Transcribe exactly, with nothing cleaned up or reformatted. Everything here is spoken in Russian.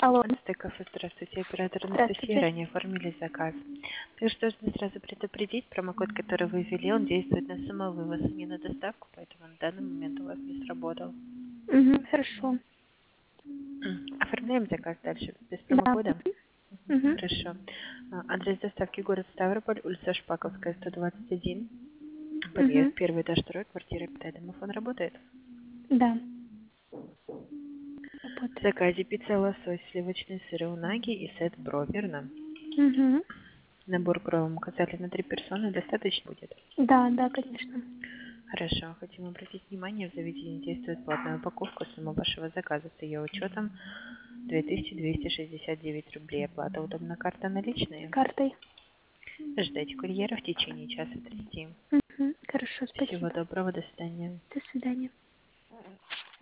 Алло, Стыков, здравствуйте, оператор Анастасия, здравствуйте. ранее оформили заказ. Так что нужно сразу предупредить, промокод, который вы ввели, он действует на самовывоз, а не на доставку, поэтому на данный момент у вас не сработал. Угу, хорошо. М, Оформляем заказ дальше, без Да. промокода? Угу. Хорошо. А, Адрес доставки город Ставрополь, улица Шпаковская, сто двадцать один, подъезд, Угу. первый этаж, второй, квартира пятая. Домофон работает? Да. В Работает. заказе пицца лосось, сливочный сыр унаги и сет бро, верно? Угу. Набор кровом указали на три персоны, достаточно будет? Да, да, конечно. Хорошо. Хотим обратить внимание, в заведении действует платная упаковка. Сумма вашего заказа с ее учетом две тысячи двести шестьдесят девять рублей. Оплата удобна, карта наличные. Картой. Ждайте курьера в течение часа тридцати. Угу. Хорошо, Всего спасибо. доброго, до свидания. До свидания.